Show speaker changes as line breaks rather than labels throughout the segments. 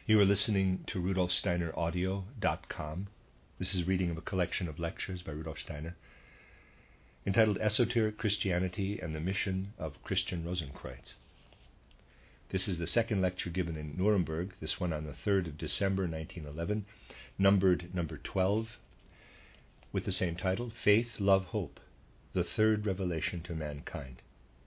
You are listening to rudolfsteineraudio.com. This is a reading of a collection of lectures by Rudolf Steiner entitled Esoteric Christianity and the Mission of Christian Rosenkreuz. This is the second lecture given in Nuremberg, this one on the 3rd of December 1911, numbered number 12, with the same title, Faith, Love, Hope, the Third Revelation to Mankind.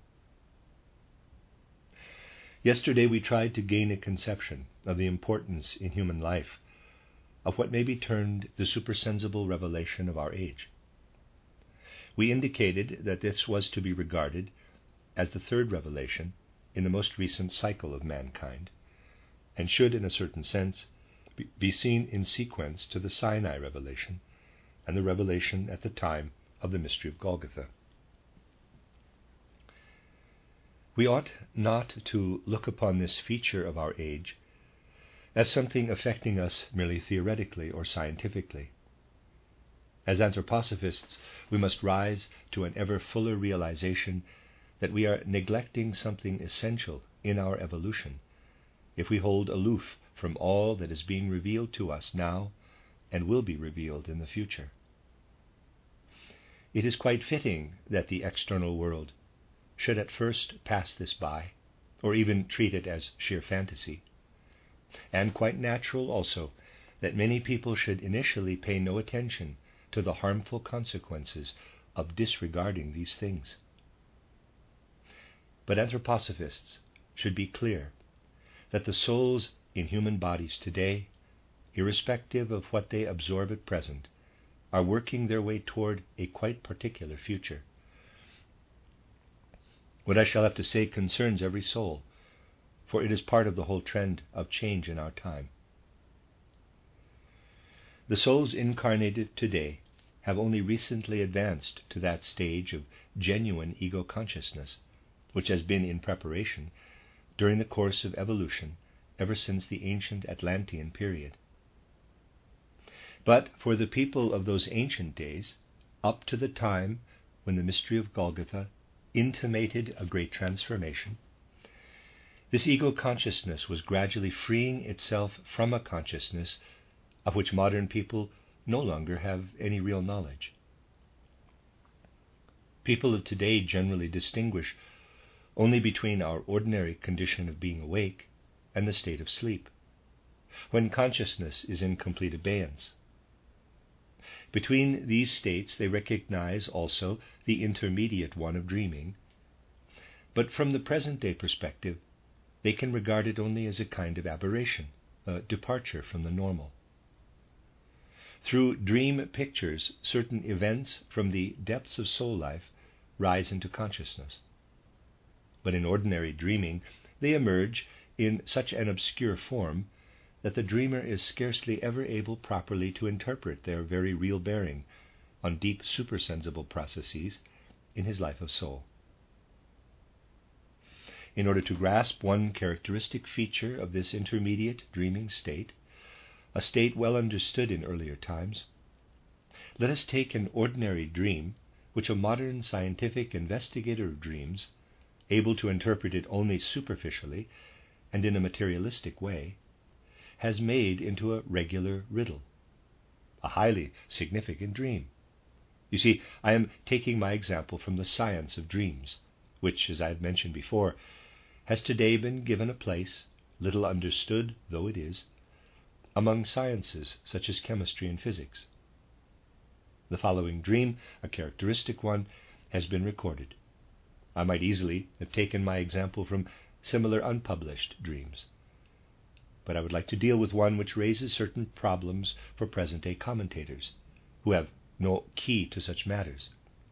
Yesterday we tried to gain a conception of the importance in human life of what may be termed the supersensible revelation of our age. We indicated that this was to be regarded as the third revelation in the most recent cycle of mankind, and should, in a certain sense, be seen in sequence to the Sinai revelation and the revelation at the time of the mystery of Golgotha. We ought not to look upon this feature of our age as something affecting us merely theoretically or scientifically. As anthroposophists, we must rise to an ever fuller realization that we are neglecting something essential in our evolution if we hold aloof from all that is being revealed to us now and will be revealed in the future. It is quite fitting that the external world should at first pass this by, or even treat it as sheer fantasy, and quite natural also that many people should initially pay no attention to the harmful consequences of disregarding these things. But anthroposophists should be clear that the souls in human bodies today, irrespective of what they absorb at present, are working their way toward a quite particular future. What I shall have to say concerns every soul, for it is part of the whole trend of change in our time. The souls incarnated today have only recently advanced to that stage of genuine ego consciousness, which has been in preparation during the course of evolution ever since the ancient Atlantean period. But for the people of those ancient days, up to the time when the mystery of Golgotha intimated a great transformation, this ego consciousness was gradually freeing itself from a consciousness of which modern people no longer have any real knowledge. People of today generally distinguish only between our ordinary condition of being awake and the state of sleep, when consciousness is in complete abeyance. Between these states they recognize also the intermediate one of dreaming, but from the present-day perspective they can regard it only as a kind of aberration, a departure from the normal. Through dream pictures, certain events from the depths of soul life rise into consciousness. But in ordinary dreaming, they emerge in such an obscure form that the dreamer is scarcely ever able properly to interpret their very real bearing on deep supersensible processes in his life of soul. In order to grasp one characteristic feature of this intermediate dreaming state, a state well understood in earlier times, let us take an ordinary dream which a modern scientific investigator of dreams, able to interpret it only superficially and in a materialistic way, has made into a regular riddle, a highly significant dream. You see, I am taking my example from the science of dreams, which, as I have mentioned before, has today been given a place, little understood though it is, among sciences such as chemistry and physics. The following dream, a characteristic one, has been recorded. I might easily have taken my example from similar unpublished dreams, but I would like to deal with one which raises certain problems for present-day commentators, who have no key to such matters.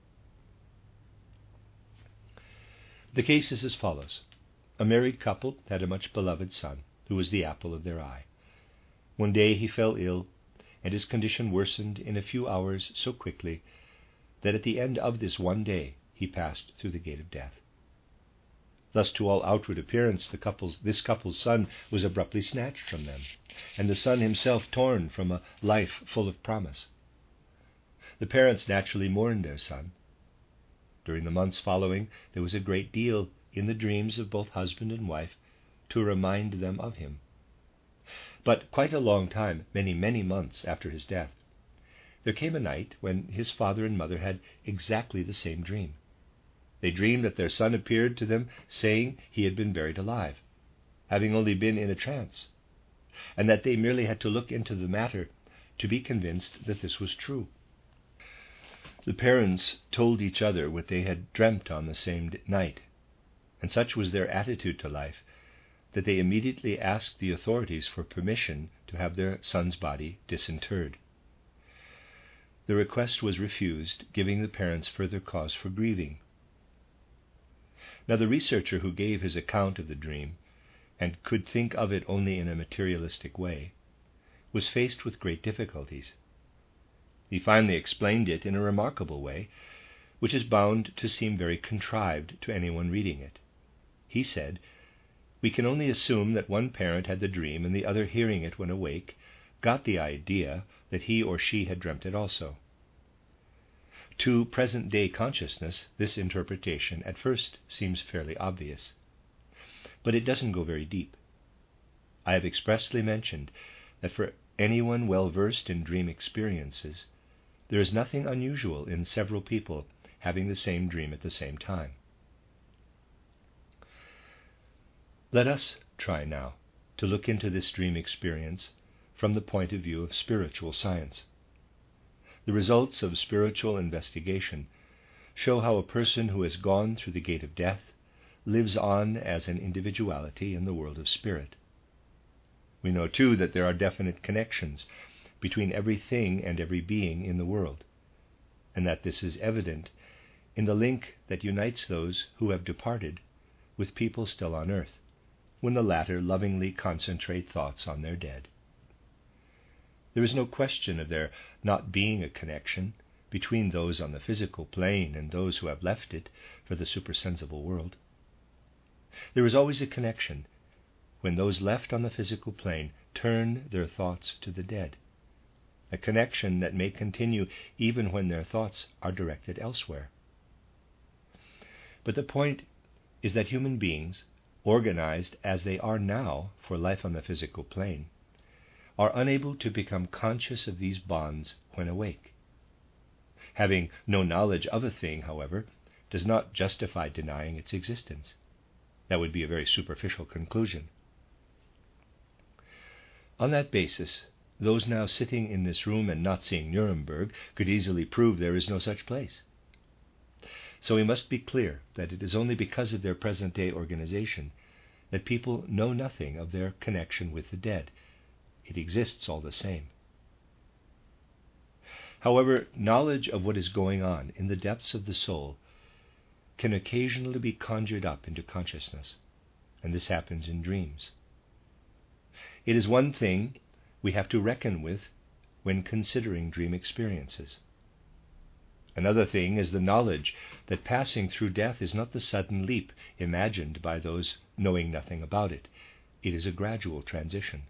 The case is as follows. A married couple had a much beloved son, who was the apple of their eye. One day he fell ill, and his condition worsened in a few hours so quickly that at the end of this one day he passed through the gate of death. Thus, to all outward appearance, this couple's son was abruptly snatched from them, and the son himself torn from a life full of promise. The parents naturally mourned their son. During the months following, there was a great deal in the dreams of both husband and wife to remind them of him. But quite a long time, many, many months after his death, there came a night when his father and mother had exactly the same dream. They dreamed that their son appeared to them saying he had been buried alive, having only been in a trance, and that they merely had to look into the matter to be convinced that this was true. The parents told each other what they had dreamt on the same night, and such was their attitude to life that they immediately asked the authorities for permission to have their son's body disinterred. The request was refused, giving the parents further cause for grieving. Now the researcher who gave his account of the dream, and could think of it only in a materialistic way, was faced with great difficulties. He finally explained it in a remarkable way, which is bound to seem very contrived to anyone reading it. He said, "We can only assume that one parent had the dream and the other, hearing it when awake, got the idea that he or she had dreamt it also. To present-day consciousness, this interpretation at first seems fairly obvious, but it doesn't go very deep. I have expressly mentioned that for anyone well versed in dream experiences, there is nothing unusual in several people having the same dream at the same time." Let us try now to look into this dream experience from the point of view of spiritual science. The results of spiritual investigation show how a person who has gone through the gate of death lives on as an individuality in the world of spirit. We know too that there are definite connections between everything and every being in the world, and that this is evident in the link that unites those who have departed with people still on earth, when the latter lovingly concentrate thoughts on their dead. There is no question of there not being a connection between those on the physical plane and those who have left it for the supersensible world. There is always a connection when those left on the physical plane turn their thoughts to the dead, a connection that may continue even when their thoughts are directed elsewhere. But the point is that human beings, organized as they are now for life on the physical plane, are unable to become conscious of these bonds when awake. Having no knowledge of a thing, however, does not justify denying its existence. That would be a very superficial conclusion. On that basis, those now sitting in this room and not seeing Nuremberg could easily prove there is no such place. So we must be clear that it is only because of their present-day organization that people know nothing of their connection with the dead. It exists all the same. However, knowledge of what is going on in the depths of the soul can occasionally be conjured up into consciousness, and this happens in dreams. It is one thing we have to reckon with when considering dream experiences. Another thing is the knowledge that passing through death is not the sudden leap imagined by those knowing nothing about it. It is a gradual transition.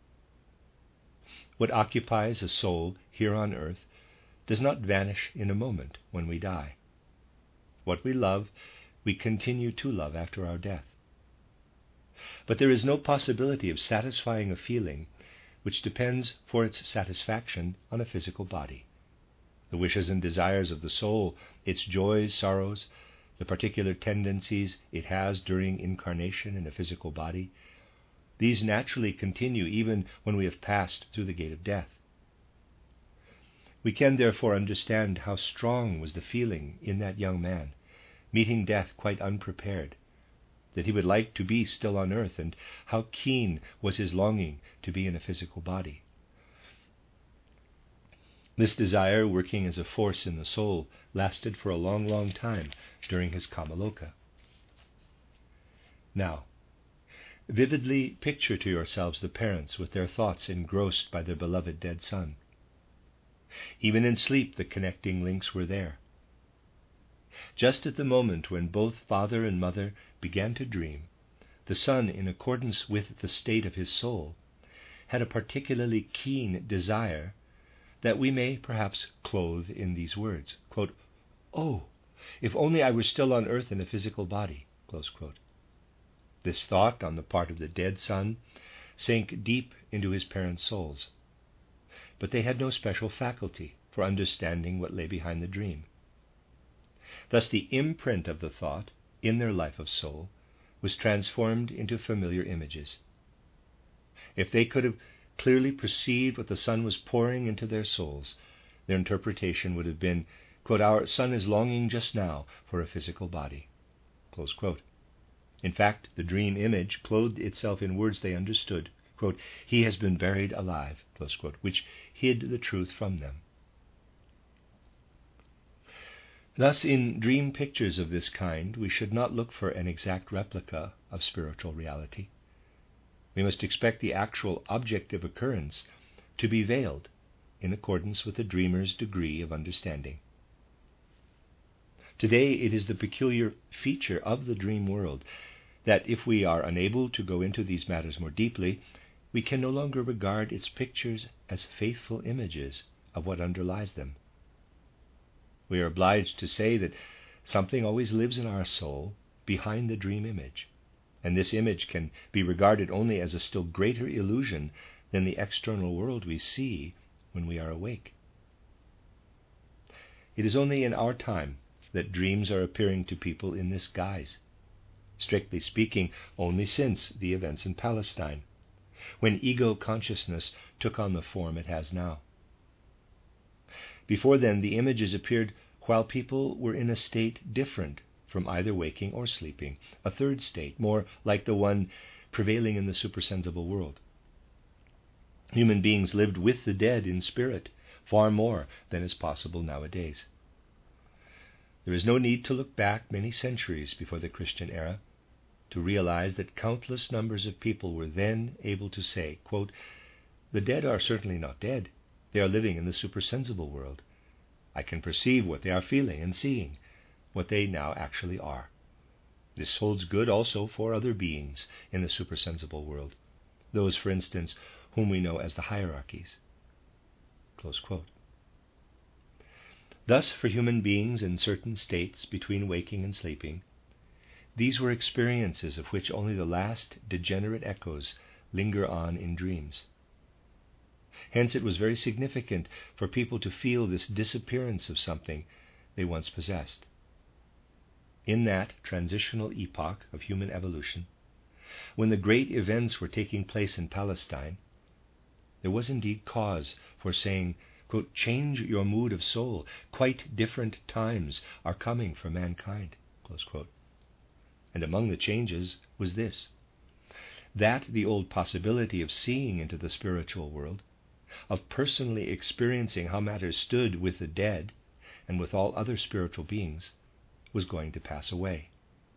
What occupies a soul here on earth does not vanish in a moment when we die. What we love, we continue to love after our death. But there is no possibility of satisfying a feeling which depends for its satisfaction on a physical body. The wishes and desires of the soul, its joys, sorrows, the particular tendencies it has during incarnation in a physical body, these naturally continue even when we have passed through the gate of death. We can therefore understand how strong was the feeling in that young man, meeting death quite unprepared, that he would like to be still on earth, and how keen was his longing to be in a physical body. This desire, working as a force in the soul, lasted for a long, long time during his Kamaloka. Now, vividly picture to yourselves the parents with their thoughts engrossed by their beloved dead son. Even in sleep the connecting links were there. Just at the moment when both father and mother began to dream, the son, in accordance with the state of his soul, had a particularly keen desire that we may perhaps clothe in these words, quote, "Oh, if only I were still on earth in a physical body," close quote. This thought on the part of the dead son sank deep into his parents' souls, but they had no special faculty for understanding what lay behind the dream. Thus the imprint of the thought in their life of soul was transformed into familiar images. If they could have clearly perceived what the Son was pouring into their souls, their interpretation would have been, quote, "Our son is longing just now for a physical body." Close quote. In fact, the dream image clothed itself in words they understood, quote, "He has been buried alive," close quote, which hid the truth from them. Thus, in dream pictures of this kind, we should not look for an exact replica of spiritual reality. We must expect the actual objective occurrence to be veiled in accordance with the dreamer's degree of understanding. Today, it is the peculiar feature of the dream world that if we are unable to go into these matters more deeply, we can no longer regard its pictures as faithful images of what underlies them. We are obliged to say that something always lives in our soul behind the dream image, and this image can be regarded only as a still greater illusion than the external world we see when we are awake. It is only in our time that dreams are appearing to people in this guise. Strictly speaking, only since the events in Palestine, when ego consciousness took on the form it has now. Before then, the images appeared while people were in a state different from either waking or sleeping, a third state, more like the one prevailing in the supersensible world. Human beings lived with the dead in spirit, far more than is possible nowadays. There is no need to look back many centuries before the Christian era to realize that countless numbers of people were then able to say, quote, "The dead are certainly not dead. They are living in the supersensible world. I can perceive what they are feeling and seeing, what they now actually are. This holds good also for other beings in the supersensible world, those, for instance, whom we know as the hierarchies." Close quote. Thus, for human beings in certain states between waking and sleeping, these were experiences of which only the last degenerate echoes linger on in dreams. Hence it was very significant for people to feel this disappearance of something they once possessed. In that transitional epoch of human evolution, when the great events were taking place in Palestine, there was indeed cause for saying, quote, "Change your mood of soul. Quite different times are coming for mankind," close quote. And among the changes was this, that the old possibility of seeing into the spiritual world, of personally experiencing how matters stood with the dead and with all other spiritual beings, was going to pass away.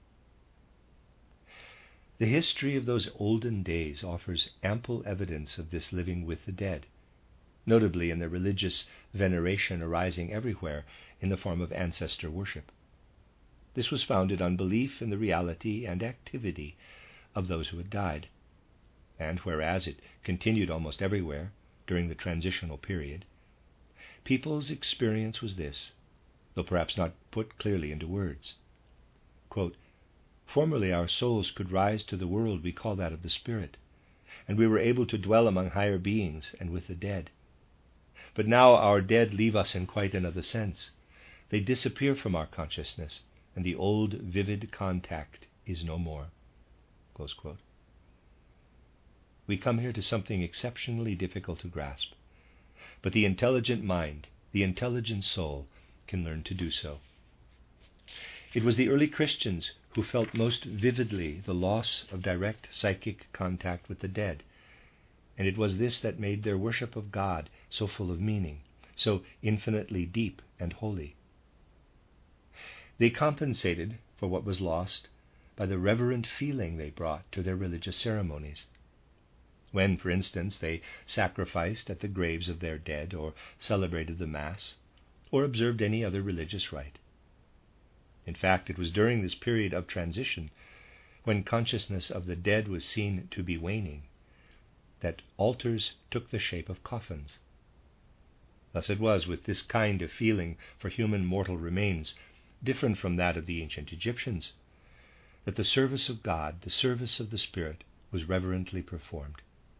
The history of those olden days offers ample evidence of this living with the dead, notably in the religious veneration arising everywhere in the form of ancestor worship. This was founded on belief in the reality and activity of those who had died, and whereas it continued almost everywhere during the transitional period, people's experience was this, though perhaps not put clearly into words. Quote, "Formerly our souls could rise to the world we call that of the spirit, and we were able to dwell among higher beings and with the dead. But now our dead leave us in quite another sense. They disappear from our consciousness, and the old vivid contact is no more." Close quote. We come here to something exceptionally difficult to grasp, but the intelligent mind, the intelligent soul, can learn to do so. It was the early Christians who felt most vividly the loss of direct psychic contact with the dead, and it was this that made their worship of God so full of meaning, so infinitely deep and holy. They compensated for what was lost by the reverent feeling they brought to their religious ceremonies. When, for instance, they sacrificed at the graves of their dead, or celebrated the Mass, or observed any other religious rite. In fact, it was during this period of transition, when consciousness of the dead was seen to be waning, that altars took the shape of coffins. Thus it was with this kind of feeling for human mortal remains, different from that of the ancient Egyptians, that the service of God, the service of the Spirit, was reverently performed.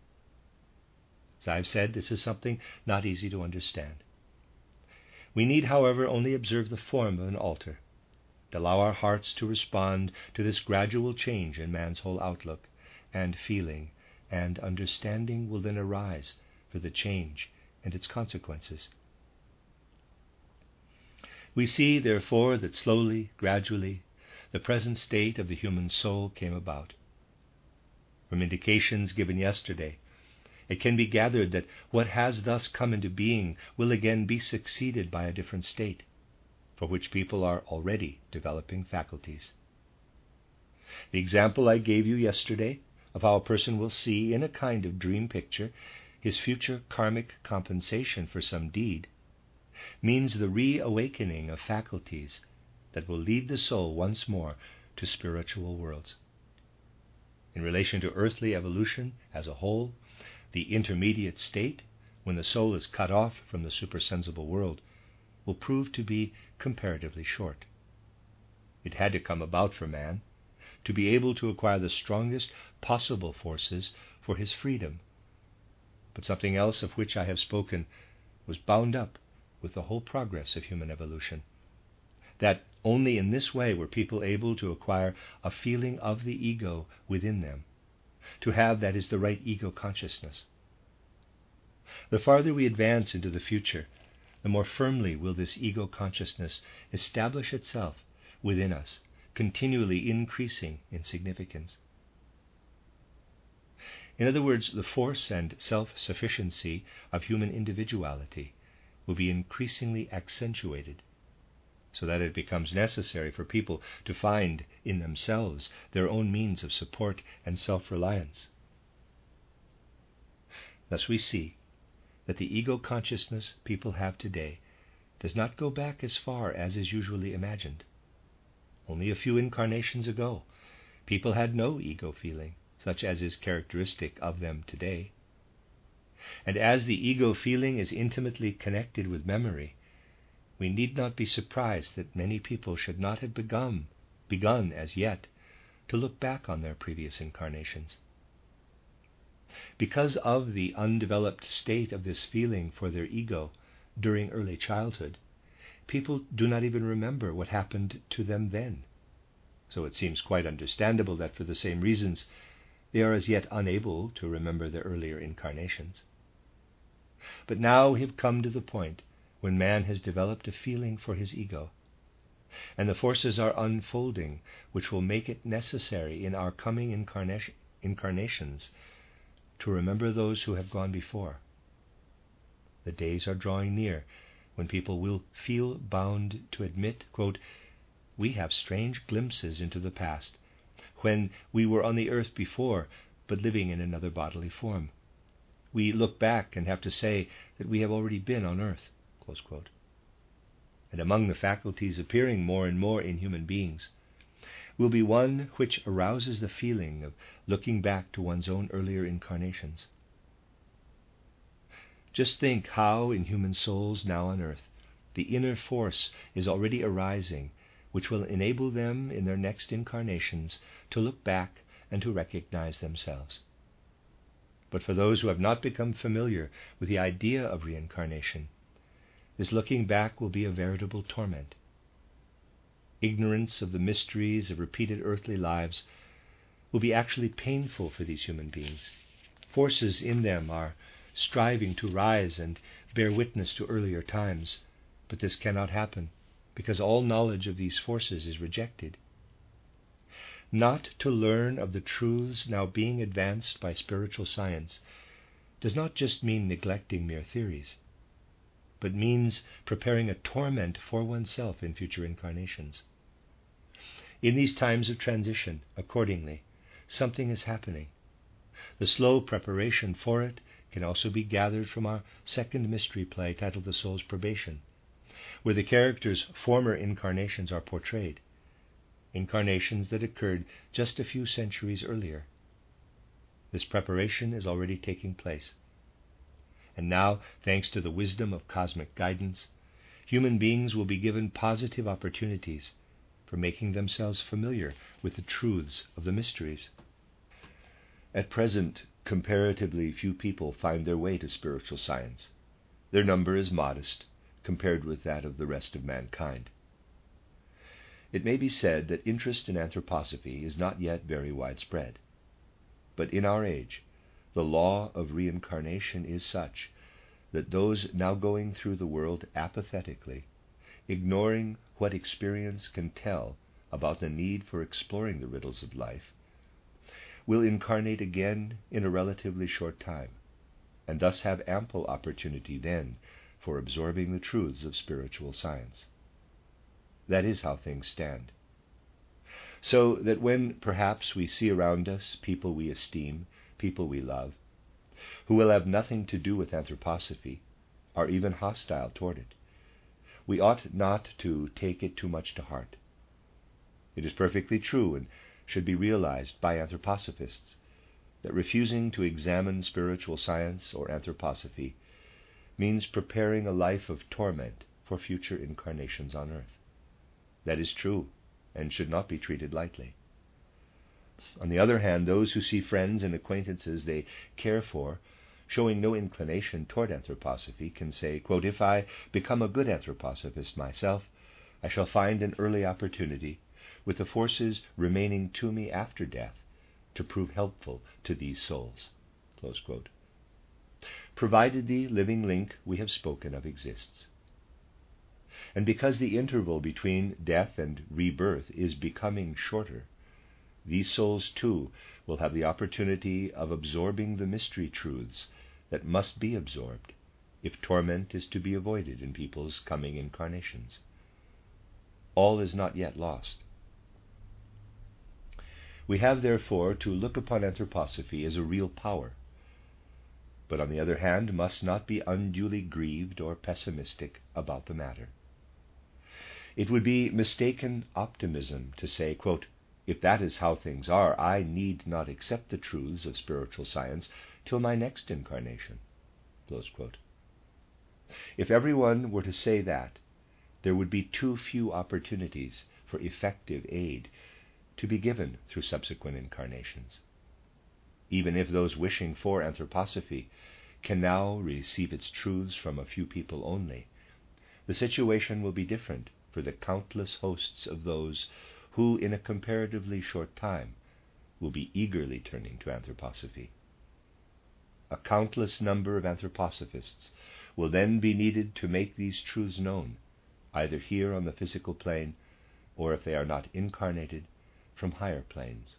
As I've said, this is something not easy to understand. We need, however, only observe the form of an altar, and allow our hearts to respond to this gradual change in man's whole outlook, and feeling and understanding will then arise for the change and its consequences. We see, therefore, that slowly, gradually, the present state of the human soul came about. From indications given yesterday, it can be gathered that what has thus come into being will again be succeeded by a different state, for which people are already developing faculties. The example I gave you yesterday of how a person will see in a kind of dream picture his future karmic compensation for some deed means the reawakening of faculties that will lead the soul once more to spiritual worlds. In relation to earthly evolution as a whole, the intermediate state, when the soul is cut off from the supersensible world, will prove to be comparatively short. It had to come about for man to be able to acquire the strongest possible forces for his freedom. But something else of which I have spoken was bound up with the whole progress of human evolution. That only in this way were people able to acquire a feeling of the ego within them, to have, that is, the right ego consciousness. The farther we advance into the future, the more firmly will this ego consciousness establish itself within us, continually increasing in significance. In other words, the force and self-sufficiency of human individuality will be increasingly accentuated, so that it becomes necessary for people to find in themselves their own means of support and self-reliance. Thus we see that the ego consciousness people have today does not go back as far as is usually imagined. Only a few incarnations ago, people had no ego feeling, such as is characteristic of them today. And as the ego feeling is intimately connected with memory, we need not be surprised that many people should not have begun as yet to look back on their previous incarnations. Because of the undeveloped state of this feeling for their ego during early childhood, people do not even remember what happened to them then. So it seems quite understandable that for the same reasons they are as yet unable to remember their earlier incarnations. But now we have come to the point when man has developed a feeling for his ego, and the forces are unfolding which will make it necessary in our coming incarnations to remember those who have gone before. The days are drawing near when people will feel bound to admit, quote, "We have strange glimpses into the past, when we were on the earth before, but living in another bodily form. We look back and have to say that we have already been on earth," close quote. And among the faculties appearing more and more in human beings will be one which arouses the feeling of looking back to one's own earlier incarnations. Just think how in human souls now on earth the inner force is already arising which will enable them in their next incarnations to look back and to recognize themselves. But for those who have not become familiar with the idea of reincarnation, this looking back will be a veritable torment. Ignorance of the mysteries of repeated earthly lives will be actually painful for these human beings. Forces in them are striving to rise and bear witness to earlier times, but this cannot happen because all knowledge of these forces is rejected. Not to learn of the truths now being advanced by spiritual science does not just mean neglecting mere theories, but means preparing a torment for oneself in future incarnations. In these times of transition, accordingly, something is happening. The slow preparation for it can also be gathered from our second mystery play titled The Soul's Probation, where the characters' former incarnations are portrayed, incarnations that occurred just a few centuries earlier. This preparation is already taking place. And now, thanks to the wisdom of cosmic guidance, human beings will be given positive opportunities for making themselves familiar with the truths of the mysteries. At present, comparatively few people find their way to spiritual science. Their number is modest compared with that of the rest of mankind. It may be said that interest in anthroposophy is not yet very widespread. But in our age, the law of reincarnation is such that those now going through the world apathetically, ignoring what experience can tell about the need for exploring the riddles of life, will incarnate again in a relatively short time, and thus have ample opportunity then for absorbing the truths of spiritual science. That is how things stand. So that when perhaps we see around us people we esteem, people we love, who will have nothing to do with anthroposophy, are even hostile toward it, we ought not to take it too much to heart. It is perfectly true and should be realized by anthroposophists that refusing to examine spiritual science or anthroposophy means preparing a life of torment for future incarnations on earth. That is true and should not be treated lightly. On the other hand, those who see friends and acquaintances they care for showing no inclination toward anthroposophy can say, quote, "If I become a good anthroposophist myself, I shall find an early opportunity, with the forces remaining to me after death, to prove helpful to these souls," close quote, provided the living link we have spoken of exists. And because the interval between death and rebirth is becoming shorter, these souls too will have the opportunity of absorbing the mystery truths that must be absorbed if torment is to be avoided in people's coming incarnations. All is not yet lost. We have therefore to look upon anthroposophy as a real power, but on the other hand must not be unduly grieved or pessimistic about the matter. It would be mistaken optimism to say, quote, "If that is how things are, I need not accept the truths of spiritual science till my next incarnation," close quote. If everyone were to say that, there would be too few opportunities for effective aid to be given through subsequent incarnations. Even if those wishing for anthroposophy can now receive its truths from a few people only, the situation will be different for the countless hosts of those who, in a comparatively short time, will be eagerly turning to anthroposophy. A countless number of anthroposophists will then be needed to make these truths known, either here on the physical plane, or if they are not incarnated, from higher planes.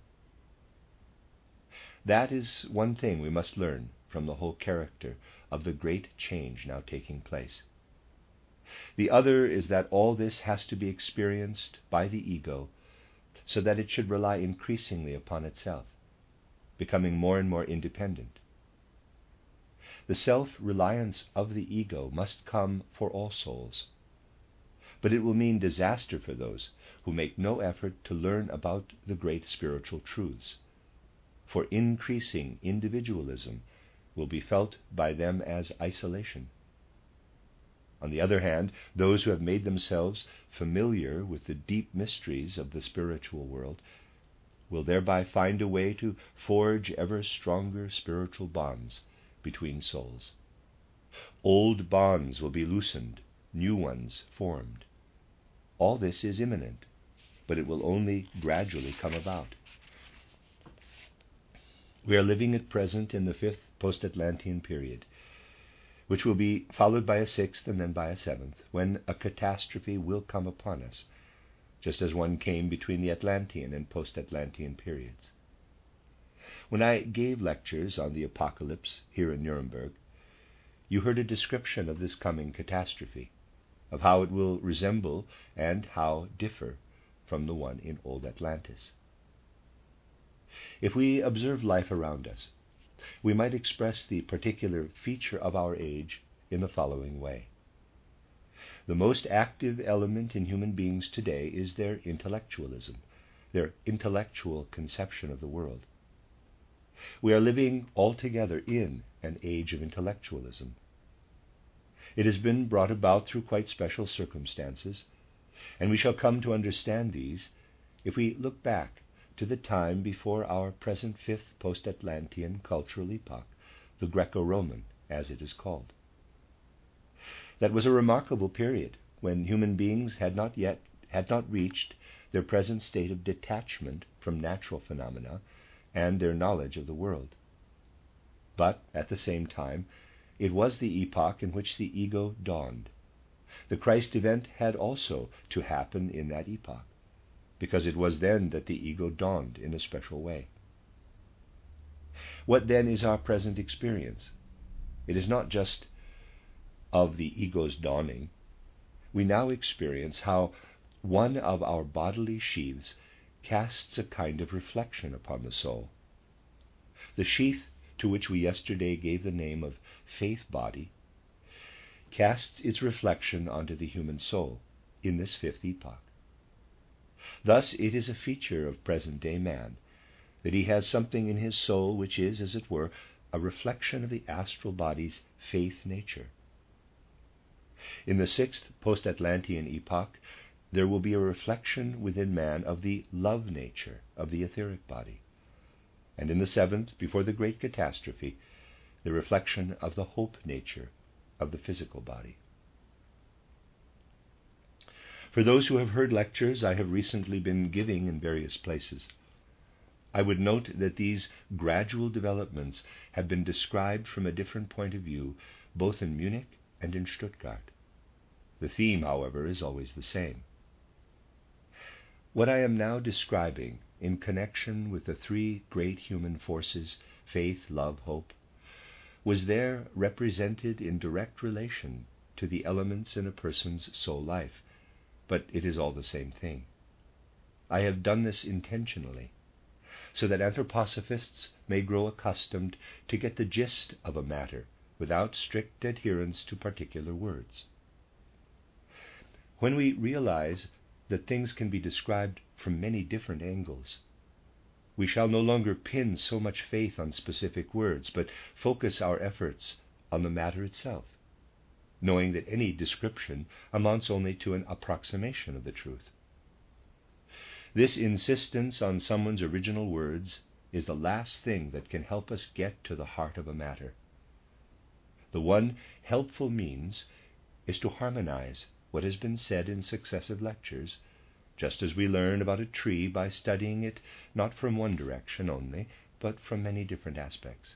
That is one thing we must learn from the whole character of the great change now taking place. The other is that all this has to be experienced by the ego so that it should rely increasingly upon itself, becoming more and more independent. The self-reliance of the ego must come for all souls, but it will mean disaster for those who make no effort to learn about the great spiritual truths, for increasing individualism will be felt by them as isolation. On the other hand, those who have made themselves familiar with the deep mysteries of the spiritual world will thereby find a way to forge ever stronger spiritual bonds between souls. Old bonds will be loosened, new ones formed. All this is imminent, but it will only gradually come about. We are living at present in the 5th post-Atlantean period, which will be followed by a 6th and then by a 7th, when a catastrophe will come upon us, just as one came between the Atlantean and post-Atlantean periods. When I gave lectures on the apocalypse here in Nuremberg, you heard a description of this coming catastrophe, of how it will resemble and how differ from the one in old Atlantis. If we observe life around us, we might express the particular feature of our age in the following way. The most active element in human beings today is their intellectualism, their intellectual conception of the world. We are living altogether in an age of intellectualism. It has been brought about through quite special circumstances, and we shall come to understand these if we look back to the time before our present fifth post-Atlantean cultural epoch, the Greco-Roman, as it is called. That was a remarkable period when human beings had not reached their present state of detachment from natural phenomena and their knowledge of the world. But at the same time, it was the epoch in which the ego dawned. The Christ event had also to happen in that epoch, because it was then that the ego dawned in a special way. What then is our present experience? It is not just of the ego's dawning. We now experience how one of our bodily sheaths casts a kind of reflection upon the soul. The sheath to which we yesterday gave the name of faith body casts its reflection onto the human soul in this fifth epoch. Thus it is a feature of present-day man that he has something in his soul which is, as it were, a reflection of the astral body's faith nature. In the sixth post-Atlantean epoch, there will be a reflection within man of the love nature of the etheric body. And in the seventh, before the great catastrophe, the reflection of the hope nature of the physical body. For those who have heard lectures I have recently been giving in various places, I would note that these gradual developments have been described from a different point of view, both in Munich and in Stuttgart. The theme, however, is always the same. What I am now describing in connection with the three great human forces, faith, love, hope, was there represented in direct relation to the elements in a person's soul life, but it is all the same thing. I have done this intentionally, so that anthroposophists may grow accustomed to get the gist of a matter without strict adherence to particular words. When we realize that things can be described from many different angles, we shall no longer pin so much faith on specific words, but focus our efforts on the matter itself, knowing that any description amounts only to an approximation of the truth. This insistence on someone's original words is the last thing that can help us get to the heart of a matter. The one helpful means is to harmonize what has been said in successive lectures, just as we learn about a tree by studying it not from one direction only, but from many different aspects.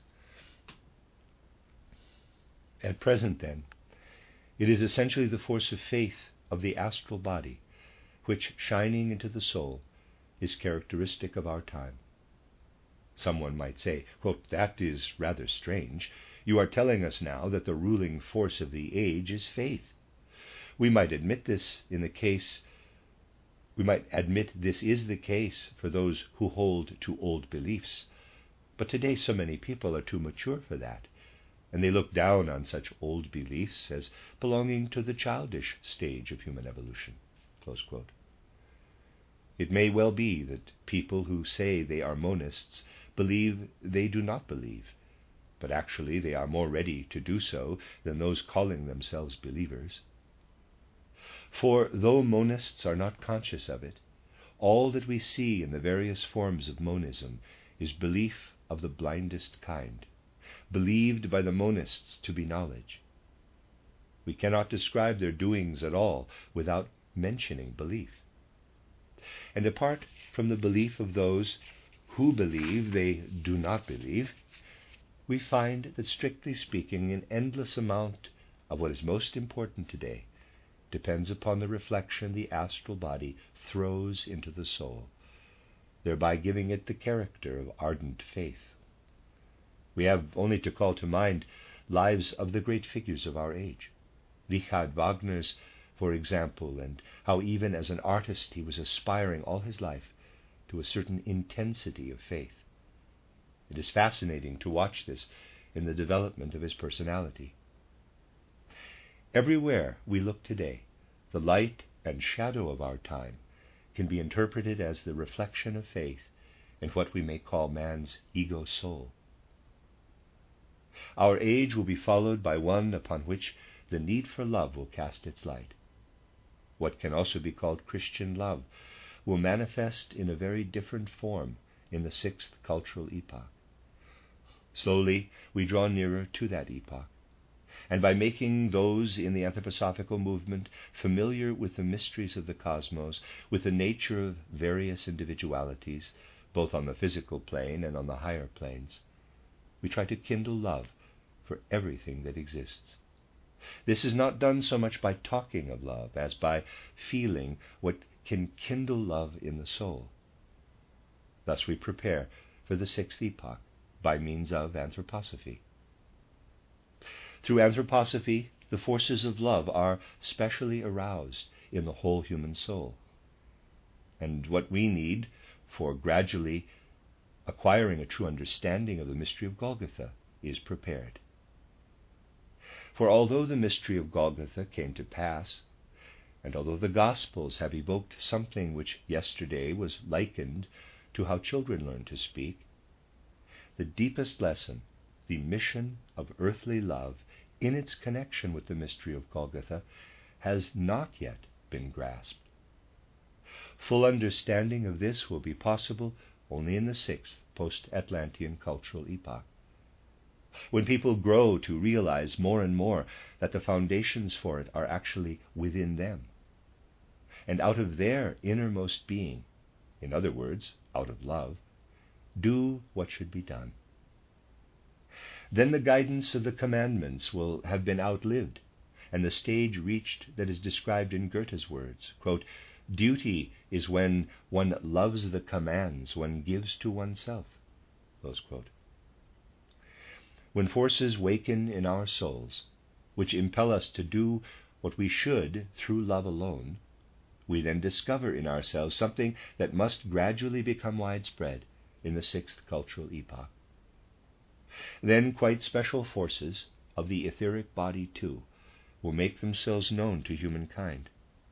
At present, then, it is essentially the force of faith of the astral body, which, shining into the soul, is characteristic of our time. Someone might say, "Well, that is rather strange. You are telling us now that the ruling force of the age is faith. We might admit this is the case for those who hold to old beliefs, but today so many people are too mature for that, and they look down on such old beliefs as belonging to the childish stage of human evolution." Close quote. It may well be that people who say they are monists believe they do not believe, but actually they are more ready to do so than those calling themselves believers. For though monists are not conscious of it, all that we see in the various forms of monism is belief of the blindest kind, believed by the monists to be knowledge. We cannot describe their doings at all without mentioning belief. And apart from the belief of those who believe they do not believe, we find that, strictly speaking, an endless amount of what is most important today depends upon the reflection the astral body throws into the soul, thereby giving it the character of ardent faith. We have only to call to mind lives of the great figures of our age. Richard Wagner's, for example, and how even as an artist he was aspiring all his life to a certain intensity of faith. It is fascinating to watch this in the development of his personality. Everywhere we look today, the light and shadow of our time can be interpreted as the reflection of faith in what we may call man's ego soul. Our age will be followed by one upon which the need for love will cast its light. What can also be called Christian love will manifest in a very different form in the sixth cultural epoch. Slowly we draw nearer to that epoch, and by making those in the anthroposophical movement familiar with the mysteries of the cosmos, with the nature of various individualities, both on the physical plane and on the higher planes, we try to kindle love for everything that exists. This is not done so much by talking of love as by feeling what can kindle love in the soul. Thus we prepare for the sixth epoch by means of anthroposophy. Through anthroposophy, the forces of love are specially aroused in the whole human soul. And what we need for gradually acquiring a true understanding of the mystery of Golgotha is prepared. For although the mystery of Golgotha came to pass, and although the Gospels have evoked something which yesterday was likened to how children learn to speak, the deepest lesson, the mission of earthly love in its connection with the mystery of Golgotha, has not yet been grasped. Full understanding of this will be possible only in the sixth post-Atlantean cultural epoch, when people grow to realize more and more that the foundations for it are actually within them, and out of their innermost being, in other words, out of love, do what should be done. Then the guidance of the commandments will have been outlived, and the stage reached that is described in Goethe's words, quote, "Duty is when one loves the commands one gives to oneself." Close quote. When forces waken in our souls, which impel us to do what we should through love alone, we then discover in ourselves something that must gradually become widespread in the sixth cultural epoch. Then quite special forces of the etheric body, too, will make themselves known to humankind.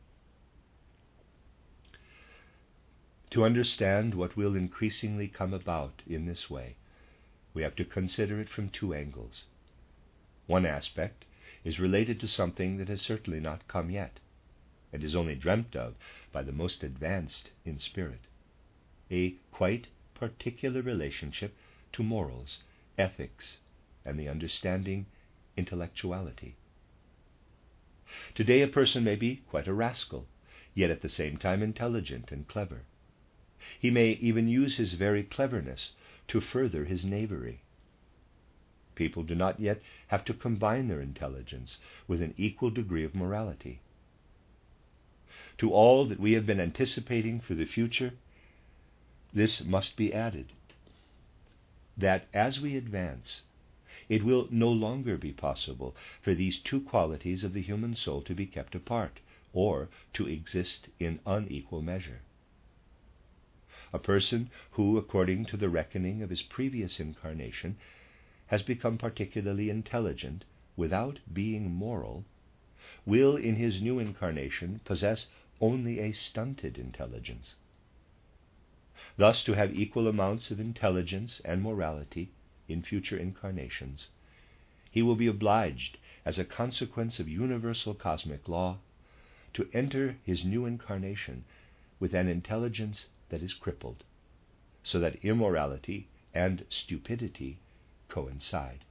To understand what will increasingly come about in this way, we have to consider it from two angles. One aspect is related to something that has certainly not come yet, and is only dreamt of by the most advanced in spirit, a quite particular relationship to morals, ethics, and the understanding intellectuality. Today a person may be quite a rascal, yet at the same time intelligent and clever. He may even use his very cleverness to further his knavery. People do not yet have to combine their intelligence with an equal degree of morality. To all that we have been anticipating for the future, this must be added, that as we advance, it will no longer be possible for these two qualities of the human soul to be kept apart, or to exist in unequal measure. A person who, according to the reckoning of his previous incarnation, has become particularly intelligent without being moral, will in his new incarnation possess only a stunted intelligence. Thus, to have equal amounts of intelligence and morality in future incarnations, he will be obliged, as a consequence of universal cosmic law, to enter his new incarnation with an intelligence that is crippled, so that immorality and stupidity coincide.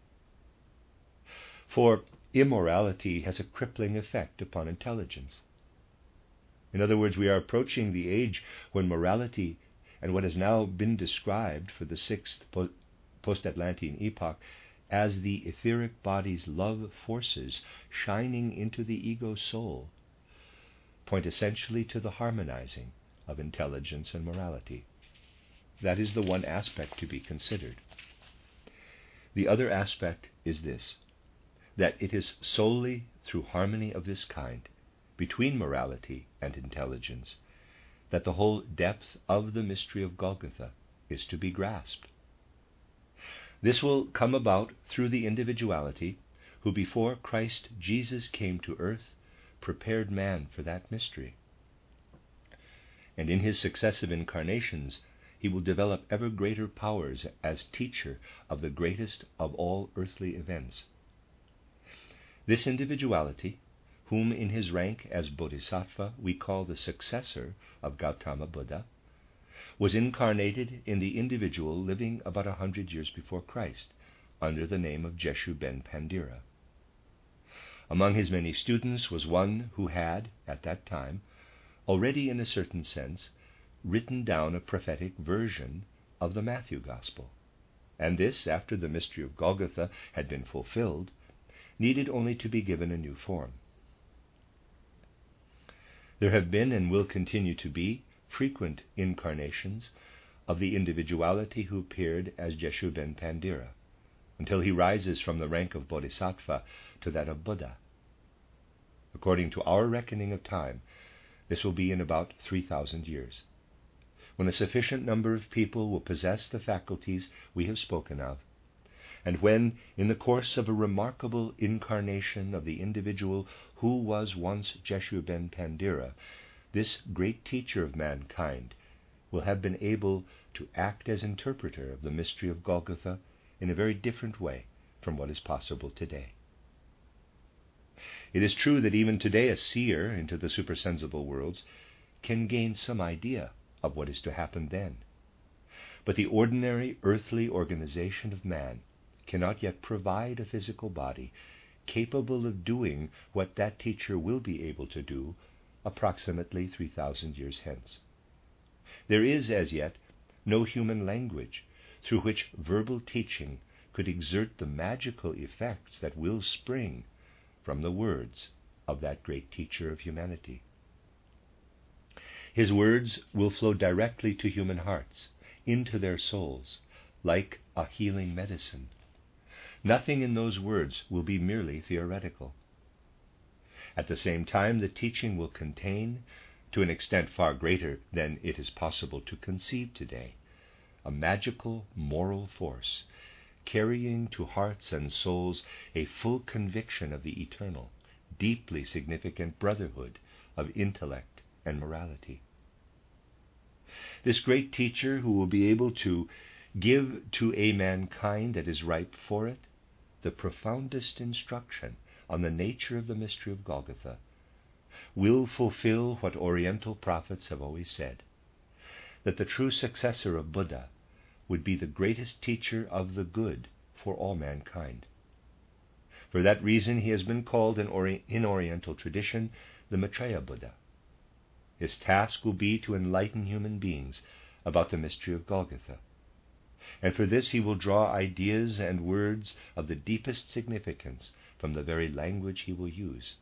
For immorality has a crippling effect upon intelligence. In other words, we are approaching the age when morality and what has now been described for the sixth post-Atlantean epoch as the etheric body's love forces shining into the ego soul point essentially to the harmonizing of intelligence and morality. That is the one aspect to be considered. The other aspect is this, that it is solely through harmony of this kind between morality and intelligence that the whole depth of the mystery of Golgotha is to be grasped. This will come about through the individuality who, before Christ Jesus came to earth, prepared man for that mystery. And in his successive incarnations, he will develop ever greater powers as teacher of the greatest of all earthly events. This individuality, whom in his rank as Bodhisattva we call the successor of Gautama Buddha, was incarnated in the individual living about 100 years before Christ, under the name of Jeshu ben Pandira. Among his many students was one who had, at that time, already in a certain sense, written down a prophetic version of the Matthew Gospel, and this, after the mystery of Golgotha had been fulfilled, needed only to be given a new form. There have been and will continue to be frequent incarnations of the individuality who appeared as Jeshu ben Pandira, until he rises from the rank of Bodhisattva to that of Buddha. According to our reckoning of time, this will be in about 3,000 years, when a sufficient number of people will possess the faculties we have spoken of, and when, in the course of a remarkable incarnation of the individual who was once Jeshu ben Pandira, this great teacher of mankind will have been able to act as interpreter of the mystery of Golgotha in a very different way from what is possible today. It is true that even today a seer into the supersensible worlds can gain some idea of what is to happen then. But the ordinary earthly organization of man cannot yet provide a physical body capable of doing what that teacher will be able to do approximately 3,000 years hence. There is, as yet, no human language through which verbal teaching could exert the magical effects that will spring from the words of that great teacher of humanity. His words will flow directly to human hearts, into their souls, like a healing medicine. Nothing in those words will be merely theoretical. At the same time, the teaching will contain, to an extent far greater than it is possible to conceive today, a magical moral force, carrying to hearts and souls a full conviction of the eternal, deeply significant brotherhood of intellect and morality. This great teacher, who will be able to give to a mankind that is ripe for it the profoundest instruction on the nature of the mystery of Golgotha, will fulfill what Oriental prophets have always said, that the true successor of Buddha would be the greatest teacher of the good for all mankind. For that reason he has been called in Oriental tradition the Maitreya Buddha. His task will be to enlighten human beings about the mystery of Golgotha, and for this he will draw ideas and words of the deepest significance from the very language he will use.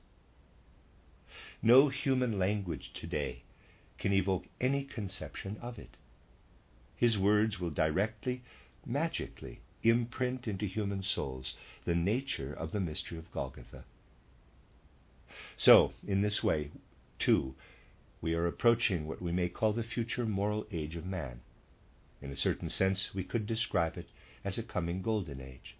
No human language today can evoke any conception of it. His words will directly, magically imprint into human souls the nature of the mystery of Golgotha. So, in this way, too, we are approaching what we may call the future moral age of man. In a certain sense, we could describe it as a coming golden age.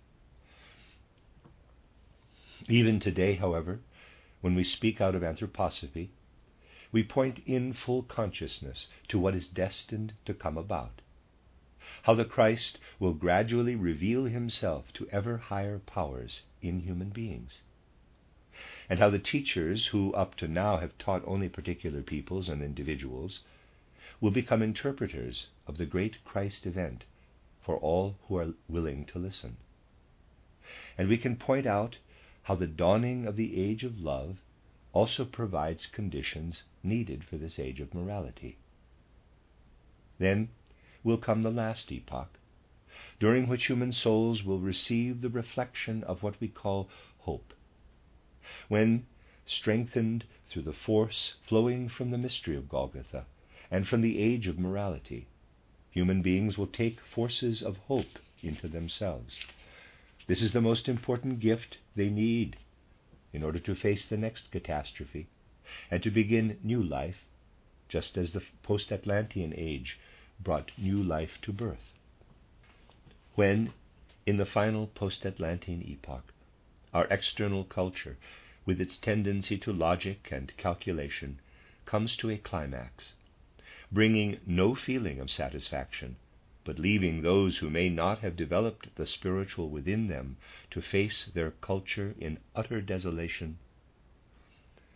Even today, however, when we speak out of anthroposophy, we point in full consciousness to what is destined to come about, how the Christ will gradually reveal himself to ever higher powers in human beings, and how the teachers who up to now have taught only particular peoples and individuals will become interpreters of the great Christ event for all who are willing to listen. And we can point out how the dawning of the age of love also provides conditions needed for this age of morality. Then will come the last epoch, during which human souls will receive the reflection of what we call hope, when, strengthened through the force flowing from the mystery of Golgotha and from the age of morality, human beings will take forces of hope into themselves. This is the most important gift they need in order to face the next catastrophe and to begin new life, just as the post-Atlantean age brought new life to birth. When, in the final post-Atlantean epoch, our external culture, with its tendency to logic and calculation, comes to a climax, bringing no feeling of satisfaction, but leaving those who may not have developed the spiritual within them to face their culture in utter desolation,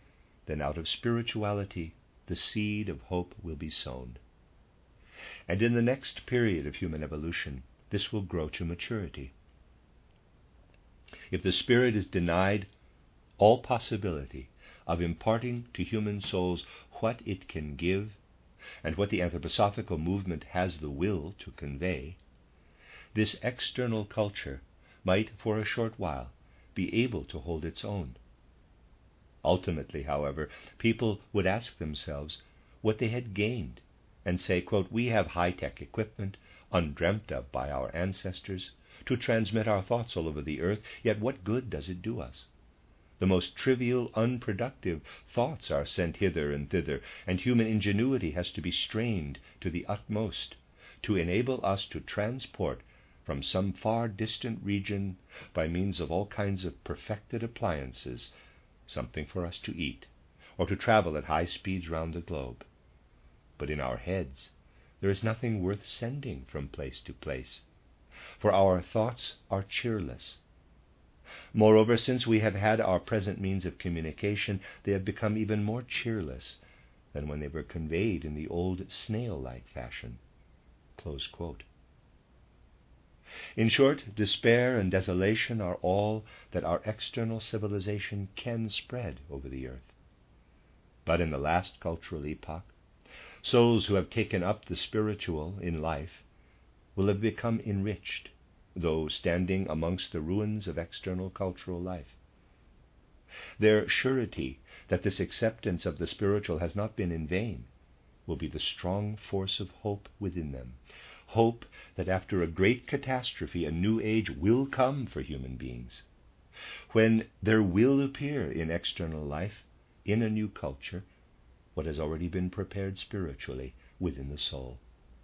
then out of spirituality the seed of hope will be sown. And in the next period of human evolution, this will grow to maturity. If the Spirit is denied all possibility of imparting to human souls what it can give, and what the anthroposophical movement has the will to convey, this external culture might for a short while be able to hold its own. Ultimately, however, people would ask themselves what they had gained and say, quote, "We have high-tech equipment, undreamt of by our ancestors, to transmit our thoughts all over the earth, yet what good does it do us? The most trivial, unproductive thoughts are sent hither and thither, and human ingenuity has to be strained to the utmost to enable us to transport from some far distant region, by means of all kinds of perfected appliances, something for us to eat, or to travel at high speeds round the globe. But in our heads there is nothing worth sending from place to place, for our thoughts are cheerless. Moreover, since we have had our present means of communication, they have become even more cheerless than when they were conveyed in the old snail-like fashion." Close quote. In short, despair and desolation are all that our external civilization can spread over the earth. But in the last cultural epoch, souls who have taken up the spiritual in life will have become enriched, though standing amongst the ruins of external cultural life. Their surety that this acceptance of the spiritual has not been in vain will be the strong force of hope within them. Hope that after a great catastrophe a new age will come for human beings, when there will appear in external life, in a new culture, what has already been prepared spiritually within the soul.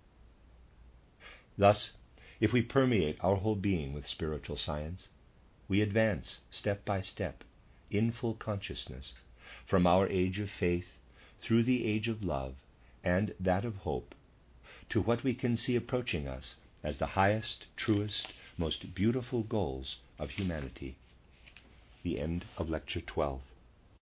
Thus, if we permeate our whole being with spiritual science, we advance step by step, in full consciousness, from our age of faith through the age of love and that of hope, to what we can see approaching us as the highest, truest, most beautiful goals of humanity. The end of Lecture 12.